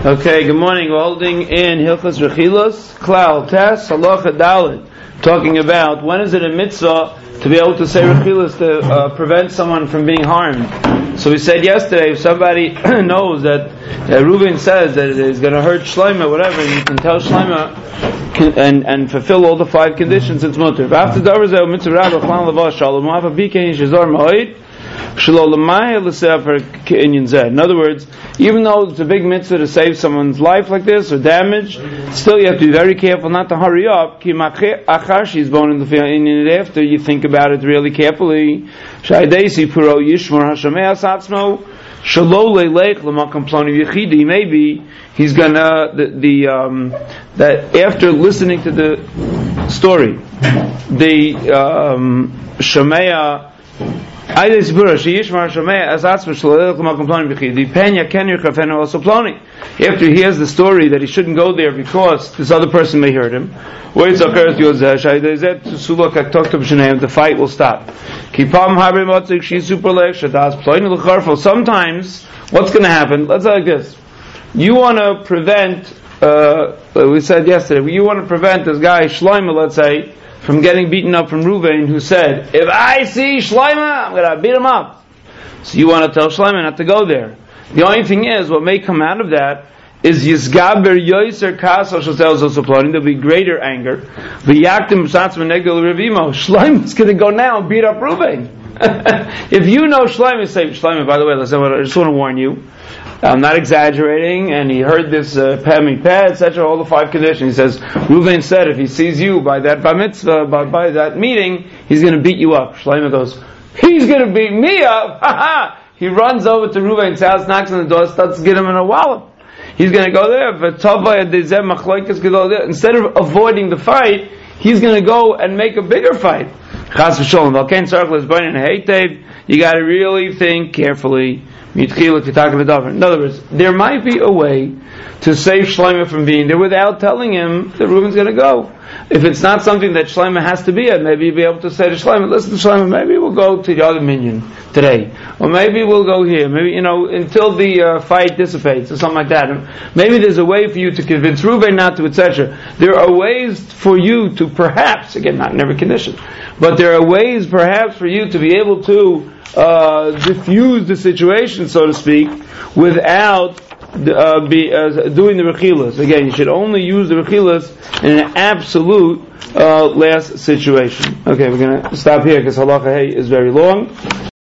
Okay, good morning. We're holding in Hilchos Rechilos, Klal, Tes, Halacha Dalet, talking about when is it a mitzvah to be able to say Rechilos to prevent someone from being harmed. So we said yesterday, if somebody knows that Reuven says that it is going to hurt Shlomo, whatever, you can tell Shlomo and fulfill all the 5 conditions, it's mutter. After Davar mitzvah rabba Chlan Lava Shalom Hava Bikein Shazar Ma'id. In other words, even though it's a big mitzvah to save someone's life like this or damage, still you have to be very careful not to hurry up. After you think about it really carefully, maybe he's gonna that after listening to the story, the Shemaya. After he hears the story that he shouldn't go there because this other person may hurt him, the fight will stop. Sometimes what's going to happen, let's say like this, you want to prevent we said yesterday, you want to prevent this guy Shlomo, let's say, from getting beaten up from Reuven, who said, if I see Shlomo, I'm going to beat him up. So you want to tell Shlomo not to go there. The only thing is, what may come out of that is Yizgaber Yoiser Kaso Shosel Zosoploni, there'll be greater anger. V'yaktim Psatz Menegel Revimo, Shlomo's going to go now and beat up Reuven. If you know Shlomo, say, Shlomo, by the way, I just want to warn you, I'm not exaggerating, and he heard this Peh, etc., all the 5 conditions. He says, Reuven said if he sees you by that bar mitzvah, by that meeting, he's going to beat you up. Shlomo goes, he's going to beat me up? Ha ha! He runs over to Reuven's house, knocks on the door, starts to get him in a wallop. He's going to go there. Instead of avoiding the fight, he's going to go and make a bigger fight. You got to really think carefully. In other words, there might be a way to save Shlomo from being there without telling him that Reuven's going to go. If it's not something that Shlomo has to be at, maybe you'll be able to say to Shlomo, listen to Shlomo, maybe we'll go to the other minyan today. Or maybe we'll go here. Maybe, until the fight dissipates or something like that. Maybe there's a way for you to convince Reuven not to, etc. There are ways for you to perhaps, again, not in every condition, but there are ways perhaps for you to be able to diffuse the situation, so to speak, without doing the rechilas. Again, you should only use the rechilas in an absolute last situation. Okay, we're going to stop here because halacha hey is very long.